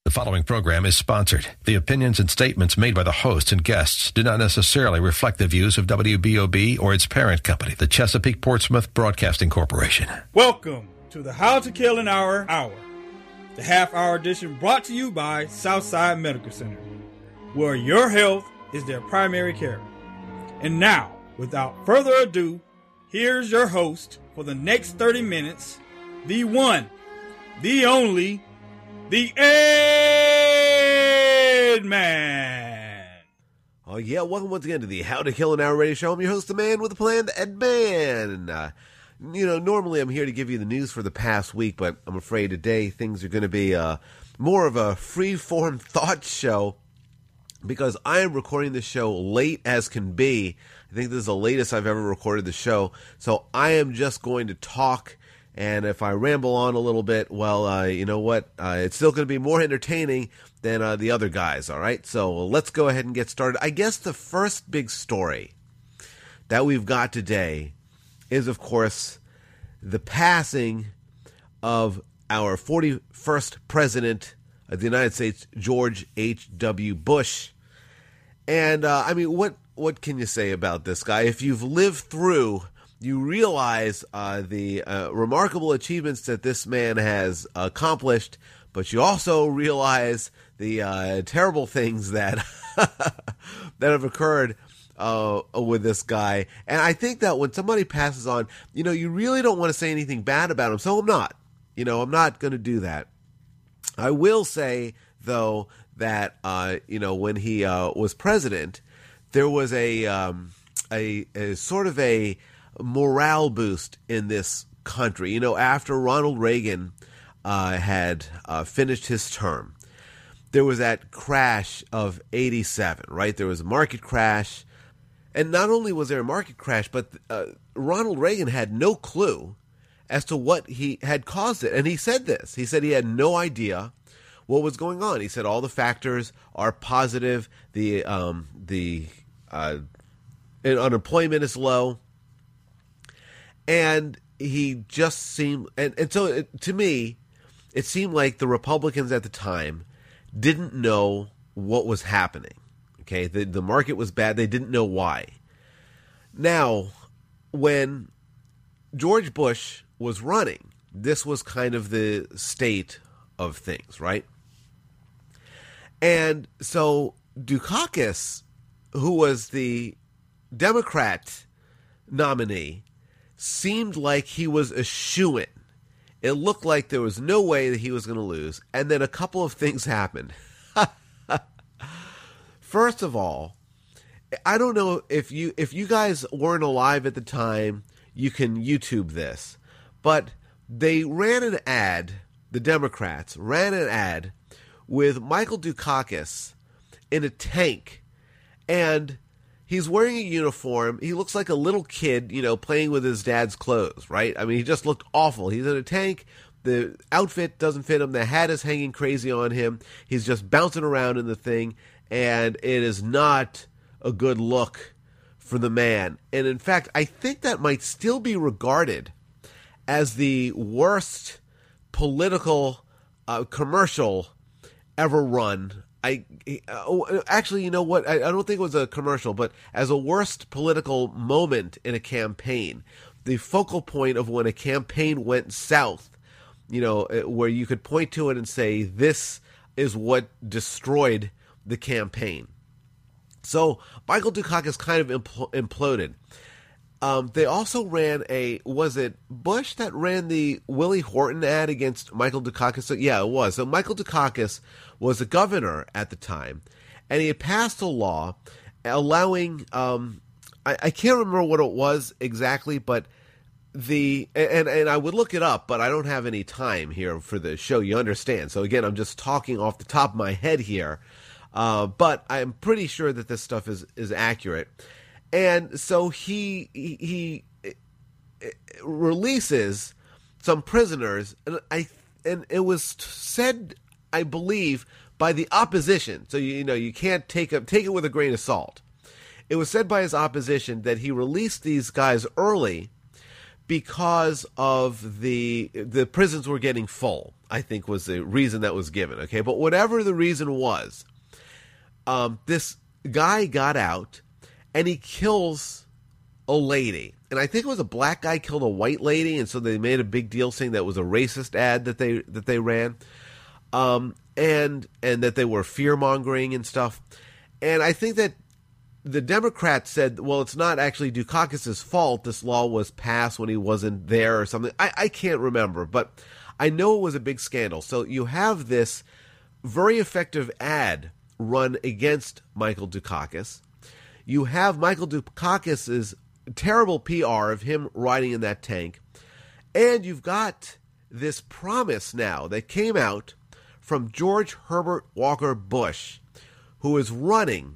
The following program is sponsored. The opinions and statements made by the hosts and guests do not necessarily reflect the views of WBOB or its parent company, the Chesapeake Portsmouth Broadcasting Corporation. Welcome to the How to Kill an Hour, the half-hour edition brought to you by Southside Medical Center, where your health is their primary care. And now, without further ado, here's your host for the next 30 minutes, the one, the only, the Ed Man. Oh yeah, welcome once again to the How to Kill an Hour radio show. I'm your host, the man with a plan, the Ed Man. And, normally I'm here to give you the news for the past week, but I'm afraid today things are going to be more of a free-form thought show because I am recording the show late as can be. I think this is the latest I've ever recorded the show, so I am just going to talk. And if I ramble on a little bit, well, you know what? It's still going to be more entertaining than the other guys, all right? So let's go ahead and get started. I guess the first big story that we've got today is, of course, the passing of our 41st president of the United States, George H.W. Bush. And, what can you say about this guy? If you've lived through, you realize the remarkable achievements that this man has accomplished, but you also realize the terrible things that that have occurred with this guy. And I think that when somebody passes on, you really don't want to say anything bad about him, so I'm not. I'm not going to do that. I will say, though, that, when he was president, there was a sort of a morale boost in this country. After Ronald Reagan had finished his term, there was that crash of 87, right? There was a market crash. And not only was there a market crash, but Ronald Reagan had no clue as to what he had caused it. And he said this. He said he had no idea what was going on. He said all the factors are positive. The unemployment is low. And he just seemed, and so to me, it seemed like the Republicans at the time didn't know what was happening. Okay, the market was bad. They didn't know why. Now, when George Bush was running, this was kind of the state of things, right? And so Dukakis, who was the Democrat nominee, seemed like he was a shoo-in. It looked like there was no way that he was going to lose. And then a couple of things happened. First of all, I don't know if you guys weren't alive at the time, you can YouTube this. But they ran an ad, the Democrats ran an ad with Michael Dukakis in a tank. And he's wearing a uniform. He looks like a little kid, playing with his dad's clothes, right? I mean, he just looked awful. He's in a tank. The outfit doesn't fit him. The hat is hanging crazy on him. He's just bouncing around in the thing, and it is not a good look for the man. And in fact, I think that might still be regarded as the worst political commercial ever run. Actually, you know what? I don't think it was a commercial, but as a worst political moment in a campaign, the focal point of when a campaign went south, where you could point to it and say, this is what destroyed the campaign. So Michael Dukakis kind of imploded. They also ran was it Bush that ran the Willie Horton ad against Michael Dukakis? So, yeah, it was. So Michael Dukakis was a governor at the time, and he had passed a law allowing, I can't remember what it was exactly, but and I would look it up, but I don't have any time here for the show, you understand. So again, I'm just talking off the top of my head here, but I'm pretty sure that this stuff is accurate. And so he releases some prisoners, and it was said, I believe, by the opposition. So you can't take it with a grain of salt. It was said by his opposition that he released these guys early because of the prisons were getting full, I think was the reason that was given. Okay, but whatever the reason was, this guy got out and he kills a lady. And I think it was a black guy killed a white lady, and so they made a big deal saying that was a racist ad that they ran, and that they were fear-mongering and stuff. And I think that the Democrats said, well, it's not actually Dukakis' fault. This law was passed when he wasn't there or something. I can't remember, but I know it was a big scandal. So you have this very effective ad run against Michael Dukakis. You have Michael Dukakis' terrible PR of him riding in that tank. And you've got this promise now that came out from George Herbert Walker Bush, who is running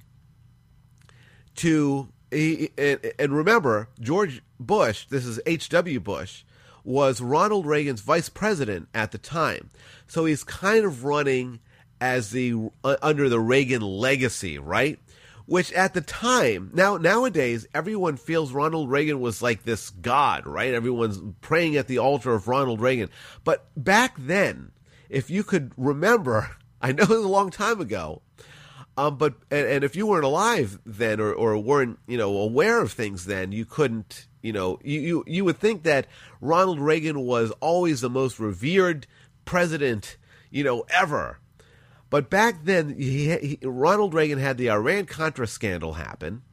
to, and remember, George Bush, this is H.W. Bush, was Ronald Reagan's vice president at the time. So he's kind of running as under the Reagan legacy, right? Which at the time, nowadays, everyone feels Ronald Reagan was like this god, right? Everyone's praying at the altar of Ronald Reagan. But back then, if you could remember, I know it was a long time ago, but if you weren't alive then or weren't, aware of things then, you couldn't, you would think that Ronald Reagan was always the most revered president, ever. But back then, Ronald Reagan had the Iran-Contra scandal happen,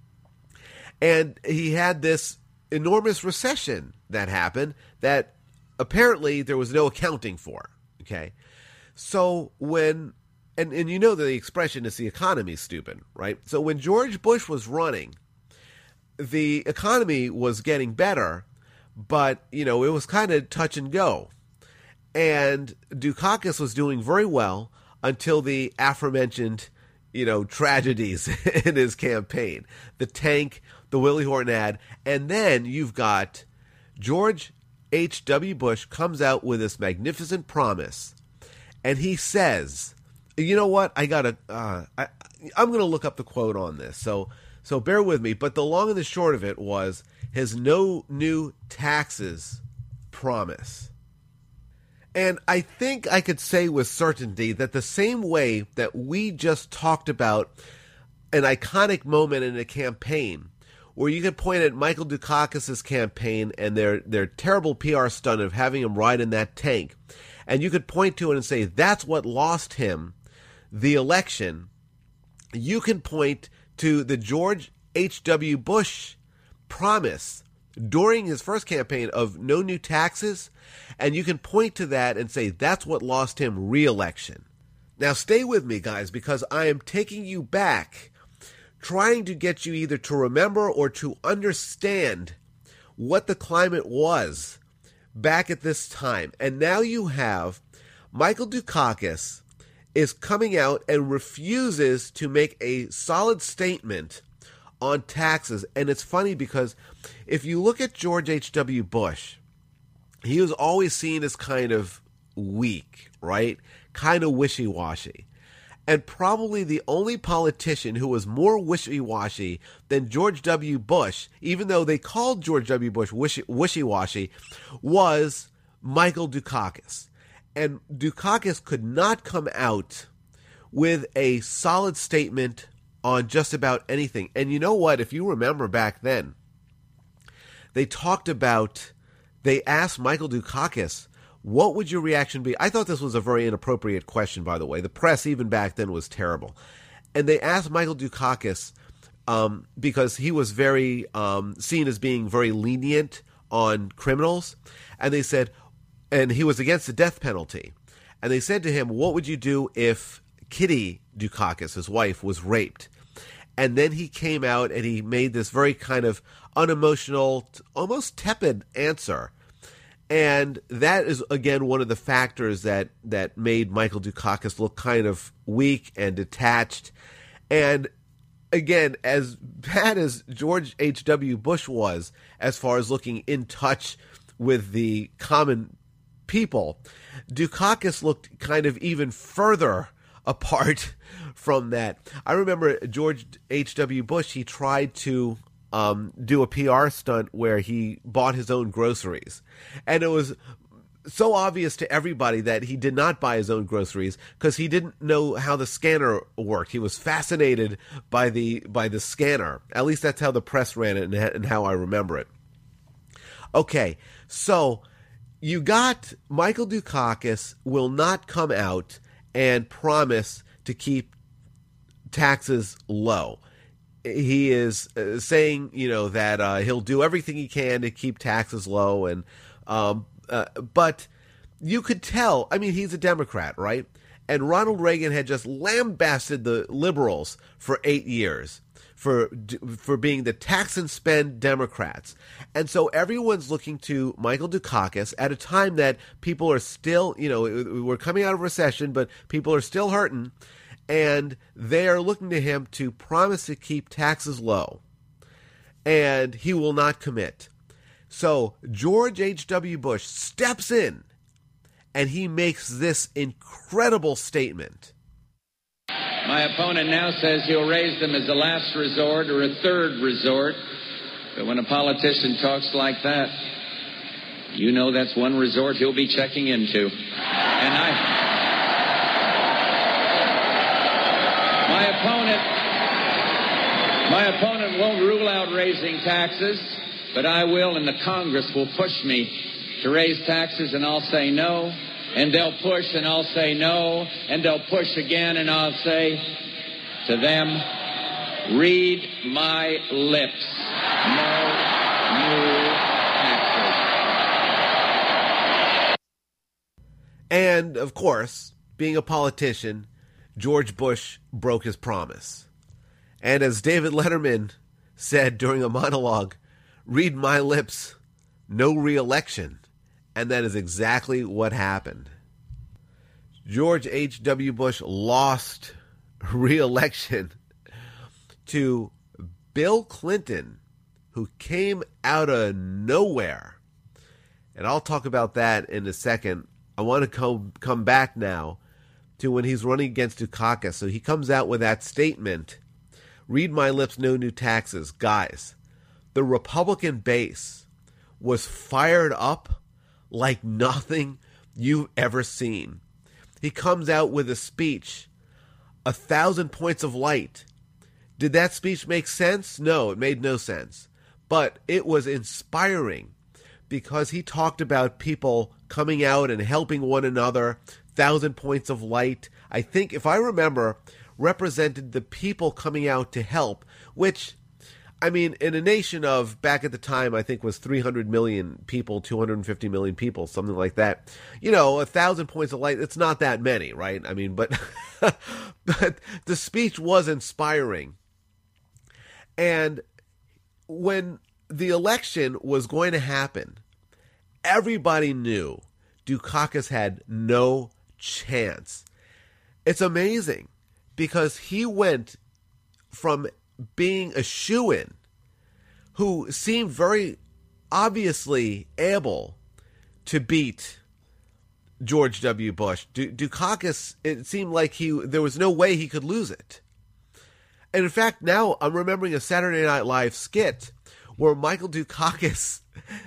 and he had this enormous recession that happened that apparently there was no accounting for, okay? So when, and you know the expression is the economy's stupid, right? So when George Bush was running, the economy was getting better, but, it was kind of touch and go. And Dukakis was doing very well, until the aforementioned, tragedies in his campaign. The tank, the Willie Horton ad, and then you've got George H.W. Bush comes out with this magnificent promise, and he says, you know what, I'm going to look up the quote on this, so bear with me, but the long and the short of it was his no new taxes promise. And I think I could say with certainty that the same way that we just talked about an iconic moment in a campaign where you could point at Michael Dukakis' campaign and their terrible PR stunt of having him ride in that tank, and you could point to it and say that's what lost him the election, you can point to the George H.W. Bush promise during his first campaign of no new taxes, and you can point to that and say that's what lost him re-election. Now stay with me, guys, because I am taking you back, trying to get you either to remember or to understand what the climate was back at this time. And now you have Michael Dukakis is coming out and refuses to make a solid statement on taxes. And it's funny because if you look at George H.W. Bush, he was always seen as kind of weak, right? Kind of wishy-washy. And probably the only politician who was more wishy-washy than George W. Bush, even though they called George W. Bush wishy-washy, was Michael Dukakis. And Dukakis could not come out with a solid statement on just about anything. And you know what? If you remember back then, they asked Michael Dukakis, what would your reaction be? I thought this was a very inappropriate question, by the way. The press, even back then, was terrible. And they asked Michael Dukakis, because he was very seen as being very lenient on criminals. And they said, and he was against the death penalty. And they said to him, what would you do if Kitty Dukakis, his wife, was raped? And then he came out and he made this very kind of unemotional, almost tepid answer. And that is, again, one of the factors that made Michael Dukakis look kind of weak and detached. And again, as bad as George H.W. Bush was as far as looking in touch with the common people, Dukakis looked kind of even further apart from that. I remember George H.W. Bush, he tried to do a PR stunt where he bought his own groceries. And it was so obvious to everybody that he did not buy his own groceries because he didn't know how the scanner worked. He was fascinated by the scanner. At least that's how the press ran it and how I remember it. Okay, so you got Michael Dukakis will not come out and promise to keep taxes low. He is saying, that he'll do everything he can to keep taxes low, and but you could tell. I mean, he's a Democrat, right? And Ronald Reagan had just lambasted the liberals for 8 years for being the tax and spend Democrats. And so everyone's looking to Michael Dukakis at a time that people are still, we're coming out of recession, but people are still hurting. And they are looking to him to promise to keep taxes low. And he will not commit. So George H.W. Bush steps in and he makes this incredible statement. My opponent now says he'll raise them as a last resort or a third resort. But when a politician talks like that, you know that's one resort he'll be checking into. And my opponent won't rule out raising taxes, but I will, and the Congress will push me to raise taxes, and I'll say no. And they'll push, and I'll say no. And they'll push again, and I'll say to them, read my lips. No new taxes. And, of course, being a politician, George Bush broke his promise. And as David Letterman said during a monologue, read my lips, no re-election. And that is exactly what happened. George H.W. Bush lost re-election to Bill Clinton, who came out of nowhere. And I'll talk about that in a second. I want to come back now to when he's running against Dukakis. So he comes out with that statement, read my lips, no new taxes. Guys, the Republican base was fired up like nothing you've ever seen. He comes out with a speech, 1,000 points of light. Did that speech make sense? No, it made no sense. But it was inspiring because he talked about people coming out and helping one another, 1,000 points of light. I think, if I remember, represented the people coming out to help, which, I mean, in a nation of, back at the time, I think was 300 million people, 250 million people, something like that. 1,000 points of light, it's not that many, right? I mean, but but the speech was inspiring. And when the election was going to happen, everybody knew Dukakis had no chance. It's amazing because he went from being a shoo-in who seemed very obviously able to beat George W. Bush. Dukakis, it seemed like there was no way he could lose it. And in fact, now I'm remembering a Saturday Night Live skit where Michael Dukakis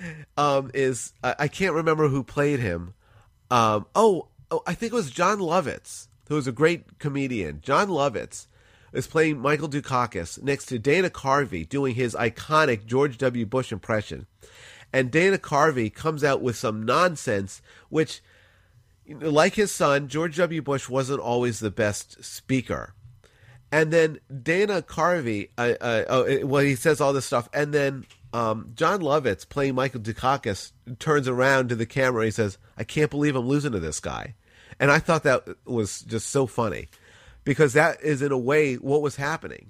is, I can't remember who played him. I think it was John Lovitz, who was a great comedian. John Lovitz is playing Michael Dukakis next to Dana Carvey doing his iconic George W. Bush impression. And Dana Carvey comes out with some nonsense, which, like his son, George W. Bush wasn't always the best speaker. And then Dana Carvey, he says all this stuff, and then John Lovitz, playing Michael Dukakis, turns around to the camera and he says, I can't believe I'm losing to this guy. And I thought that was just so funny, because that is, in a way, what was happening.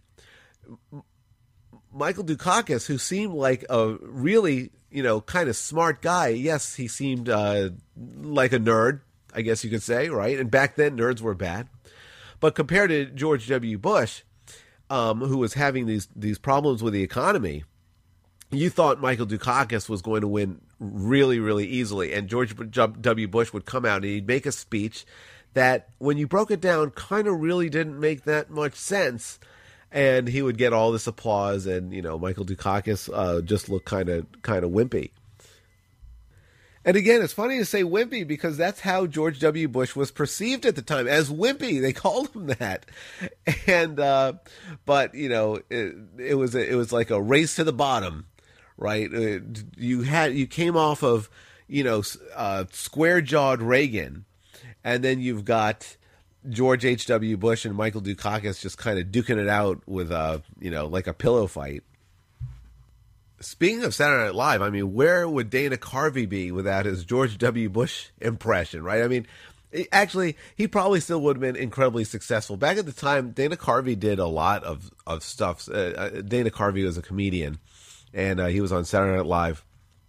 Michael Dukakis, who seemed like a really, kind of smart guy. Yes, he seemed like a nerd, I guess you could say, right? And back then, nerds were bad. But compared to George W. Bush, who was having these problems with the economy, you thought Michael Dukakis was going to win really, really easily. And George W. Bush would come out and he'd make a speech that, when you broke it down, kind of really didn't make that much sense. And he would get all this applause, and Michael Dukakis just looked kind of wimpy. And again, it's funny to say wimpy because that's how George W. Bush was perceived at the time, as wimpy. They called him that. And but it was like a race to the bottom, right? You came off of square-jawed Reagan, and then you've got George H.W. Bush and Michael Dukakis just kind of duking it out with like a pillow fight. Speaking of Saturday Night Live, I mean, where would Dana Carvey be without his George W. Bush impression, right? I mean, actually, he probably still would have been incredibly successful. Back at the time, Dana Carvey did a lot of stuff. Dana Carvey was a comedian, and he was on Saturday Night Live.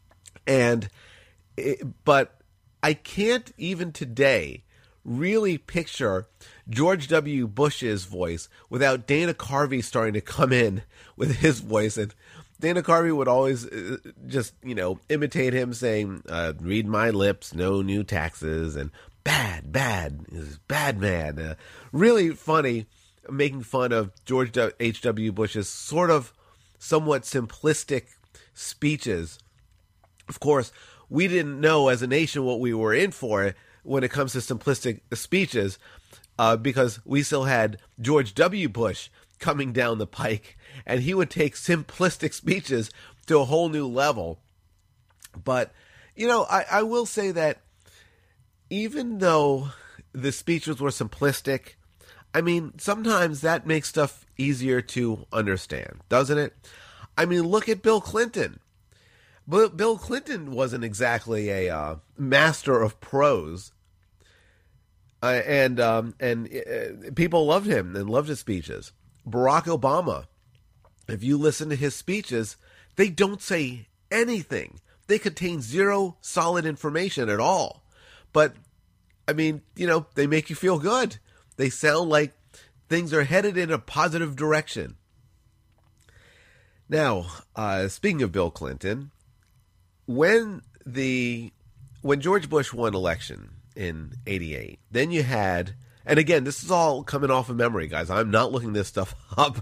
But I can't even today really picture George W. Bush's voice without Dana Carvey starting to come in with his voice. And Dana Carvey would always just, imitate him saying, read my lips, no new taxes, and bad man. Really funny, making fun of George H.W. Bush's sort of somewhat simplistic speeches. Of course, we didn't know as a nation what we were in for when it comes to simplistic speeches, because we still had George W. Bush coming down the pike, and he would take simplistic speeches to a whole new level. But, I will say that even though the speeches were simplistic, I mean, sometimes that makes stuff easier to understand, doesn't it? I mean, look at Bill Clinton. Bill Clinton wasn't exactly a master of prose, and people loved him and loved his speeches. Barack Obama, if you listen to his speeches, they don't say anything. They contain zero solid information at all. But, I mean, they make you feel good. They sound like things are headed in a positive direction. Now, speaking of Bill Clinton, when George Bush won election in 88, then you had, and again, this is all coming off of memory, guys. I'm not looking this stuff up.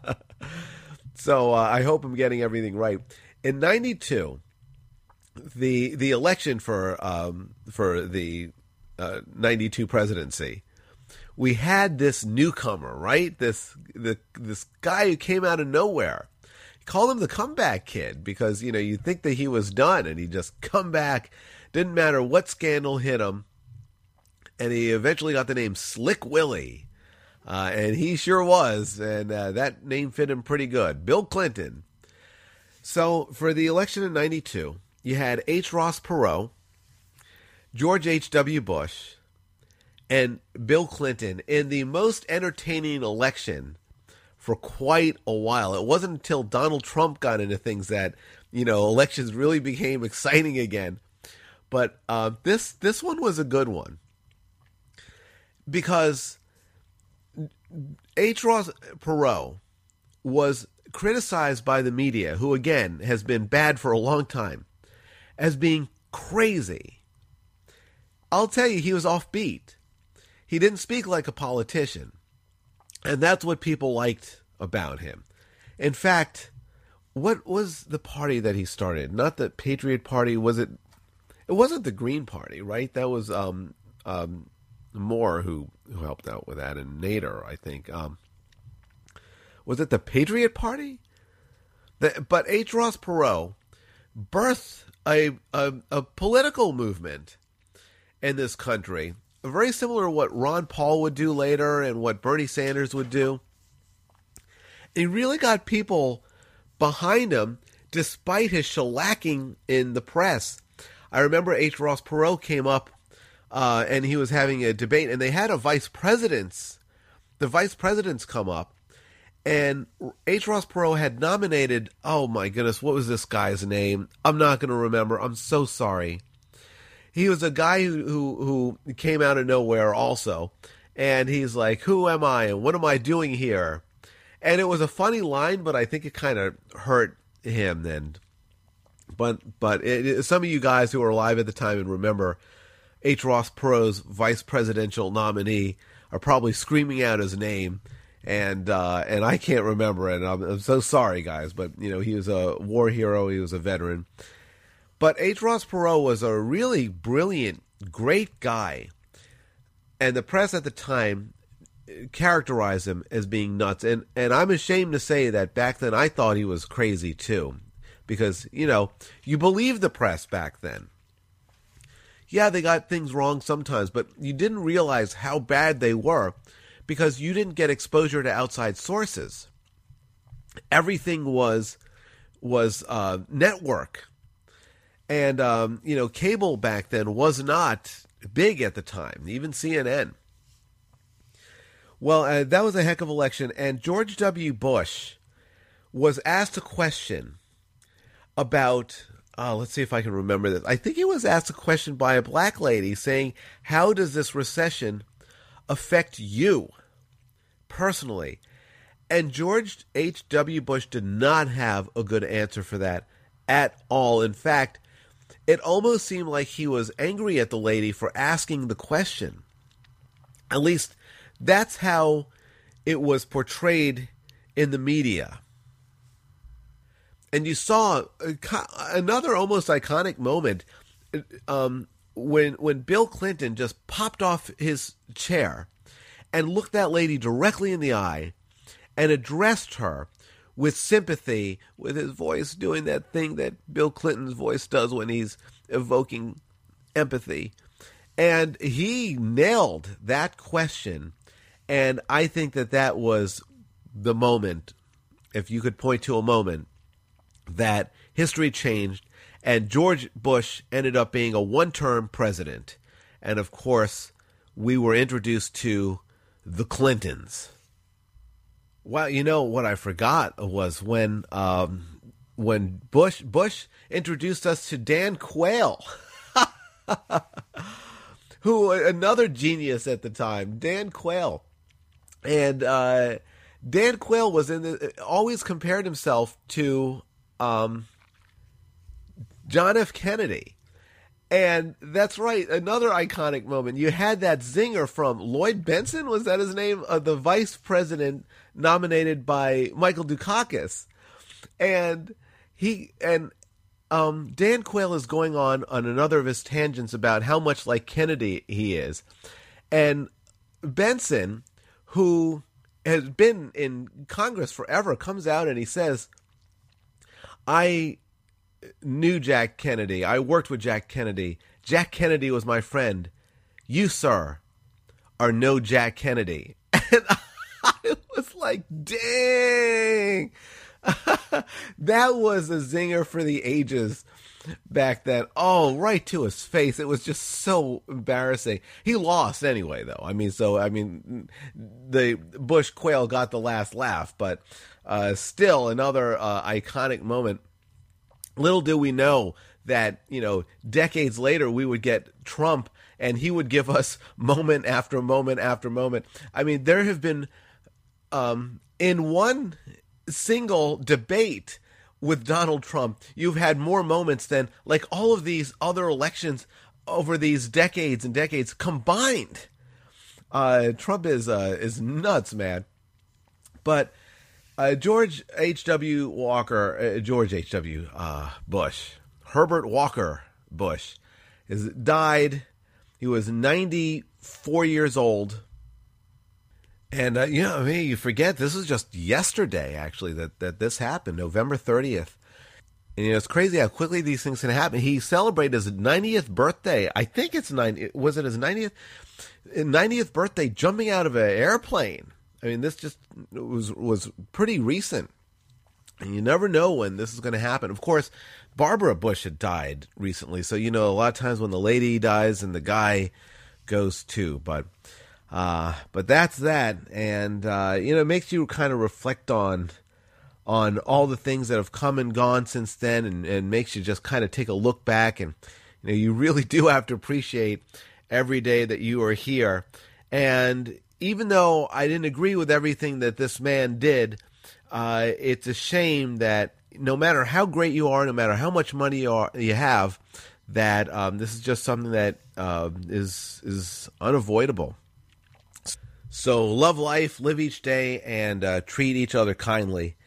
So I hope I'm getting everything right. In 92, the election for the 92 presidency, we had this newcomer, right? This guy who came out of nowhere. Call him the comeback kid because, you think that he was done and he just come back. Didn't matter what scandal hit him. And he eventually got the name Slick Willie. And he sure was. And that name fit him pretty good. Bill Clinton. So for the election in 92, you had H. Ross Perot, George H.W. Bush, and Bill Clinton in the most entertaining election for quite a while. It wasn't until Donald Trump got into things that, elections really became exciting again. But this one was a good one because H. Ross Perot was criticized by the media, who again has been bad for a long time, as being crazy. I'll tell you, he was offbeat. He didn't speak like a politician. And that's what people liked about him. In fact, what was the party that he started? Not the Patriot Party. It wasn't the Green Party, right? That was Moore who helped out with that, and Nader, I think. Was it the Patriot Party? But H. Ross Perot birthed a political movement in this country, very similar to what Ron Paul would do later and what Bernie Sanders would do. He really got people behind him despite his shellacking in the press. I remember H. Ross Perot came up and he was having a debate, and they had the vice presidents come up, and H. Ross Perot had nominated, oh my goodness, what was this guy's name? I'm not going to remember. I'm so sorry. He was a guy who came out of nowhere also, and he's like, who am I and what am I doing here? And it was a funny line, but I think it kind of hurt him then. But some of you guys who were alive at the time and remember H. Ross Perot's vice presidential nominee are probably screaming out his name And I can't remember it. I'm so sorry, guys. But, he was a war hero. He was a veteran. But H. Ross Perot was a really brilliant, great guy. And the press at the time characterized him as being nuts. And I'm ashamed to say that back then I thought he was crazy too. Because, you believed the press back then. Yeah, they got things wrong sometimes, but you didn't realize how bad they were because you didn't get exposure to outside sources. Everything was network. And, cable back then was not big at the time, even CNN. Well, that was a heck of an election, and George W. Bush was asked a question about, let's see if I can remember this. I think he was asked a question by a black lady saying, how does this recession affect you personally? And George H.W. Bush did not have a good answer for that at all. In fact, it almost seemed like he was angry at the lady for asking the question. At least that's how it was portrayed in the media. And you saw another almost iconic moment when Bill Clinton just popped off his chair and looked that lady directly in the eye and addressed her with sympathy, with his voice doing that thing that Bill Clinton's voice does when he's evoking empathy. And he nailed that question. And I think that was the moment, if you could point to a moment, that history changed and George Bush ended up being a one-term president. And of course, we were introduced to the Clintons. Well, what I forgot was when Bush introduced us to Dan Quayle, who another genius at the time, Dan Quayle. And Dan Quayle was always compared himself to John F. Kennedy. And that's right, another iconic moment. You had that zinger from Lloyd Bentsen, was that his name? The vice president nominated by Michael Dukakis. And Dan Quayle is going on another of his tangents about how much like Kennedy he is. And Bentsen, who has been in Congress forever, comes out and he says, I knew Jack Kennedy. I worked with Jack Kennedy. Jack Kennedy was my friend. You, sir, are no Jack Kennedy. And I was like, dang. That was a zinger for the ages back then. Oh, right to his face. It was just so embarrassing. He lost anyway, though. The Bush Quayle got the last laugh, but still another iconic moment. Little do we know that, decades later we would get Trump and he would give us moment after moment after moment. There have been, in one single debate with Donald Trump, you've had more moments than like all of these other elections over these decades and decades combined. Trump is nuts, man. But George H.W. Bush, Herbert Walker Bush, died. He was 94 years old. And, you forget, this was just yesterday, actually, that this happened, November 30th. And, it's crazy how quickly these things can happen. He celebrated his 90th birthday. I think it's was it his 90th birthday jumping out of an airplane? This just was pretty recent. And you never know when this is going to happen. Of course, Barbara Bush had died recently. So, a lot of times when the lady dies and the guy goes too. But that's that. And, it makes you kind of reflect on all the things that have come and gone since then and makes you just kind of take a look back. And, you really do have to appreciate every day that you are here. And even though I didn't agree with everything that this man did, it's a shame that no matter how great you are, no matter how much money you have, that this is just something that is unavoidable. So love life, live each day, and treat each other kindly.